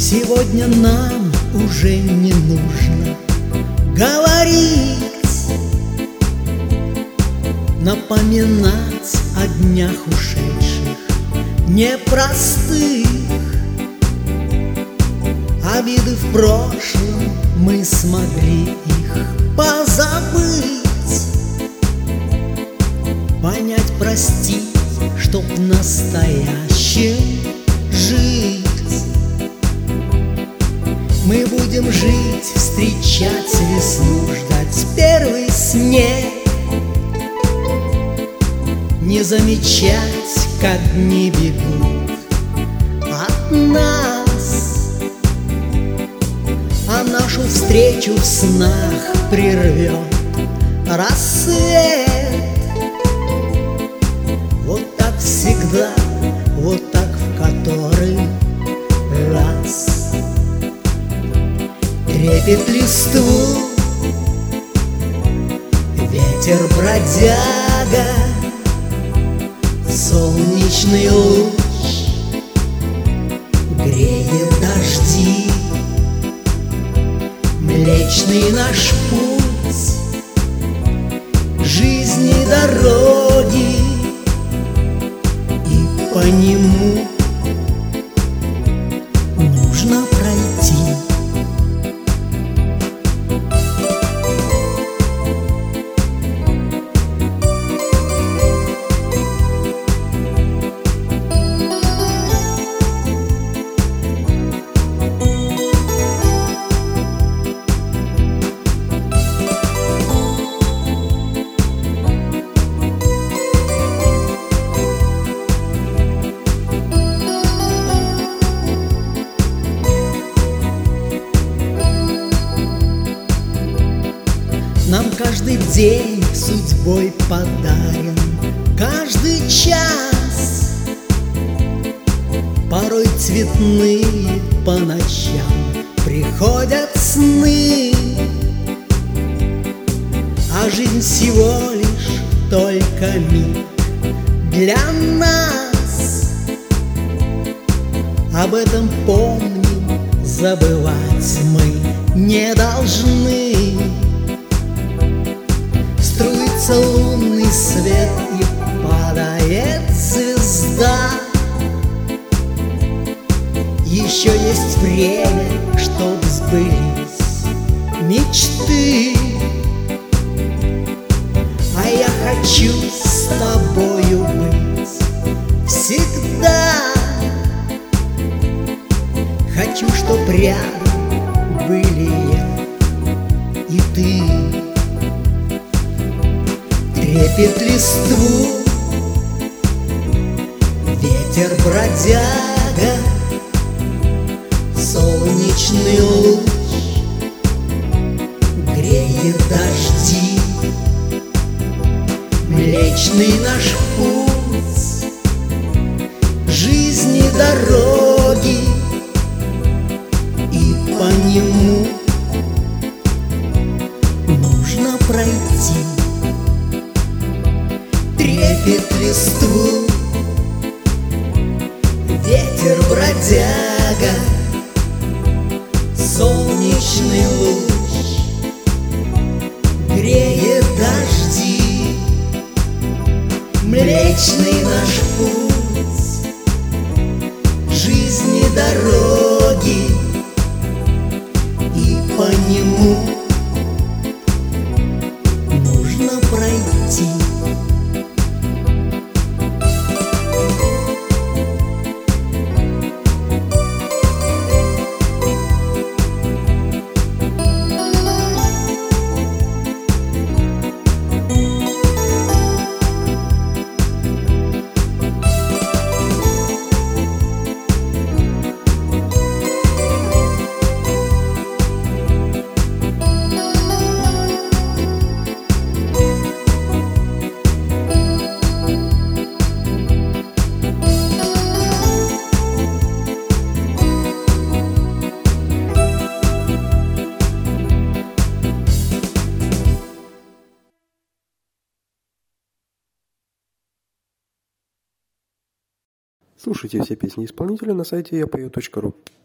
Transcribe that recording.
Сегодня нам уже не нужно говорить, напоминать о днях ушедших, непростых. Обиды в прошлом, мы смогли их позабыть, понять, простить, чтоб настоящим жить. Мы будем жить, встречать весну, ждать первый снег, не замечать, как дни бегут от нас, а нашу встречу в снах прервет рассвет. Вот так всегда, вот так в который раз. Трепет листву ветер бродяга, солнечный луч греет дожди. Млечный наш путь жизни дороги, и по нему нужно пройти. Нам каждый день судьбой подарен, каждый час. Порой цветные по ночам приходят сны, а жизнь всего лишь только миг для нас. Об этом помним, забывать мы не должны. Струится лунный свет и падает звезда. Еще есть время, чтоб сбылись мечты. А я хочу с тобою быть всегда. Хочу, чтоб рядом были я и ты. Трепет листву ветер бродяга, солнечный луч греет дожди. Млечный наш путь жизни дороги, и по нему нужно пройти. Трепет листву ветер бродяга, солнечный луч греет дожди. Млечный наш путь жизни дороги, и по нему нужно пройти. Слушайте все песни исполнителя на сайте yapeo.ru.